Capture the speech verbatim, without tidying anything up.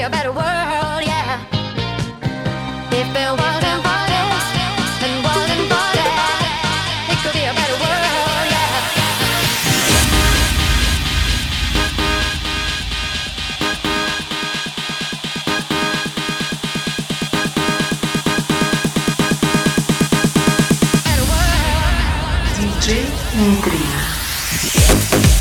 a better world, yeah. If it wasn't for this and wasn't for that, it could be a better world, yeah. D J Nitrina.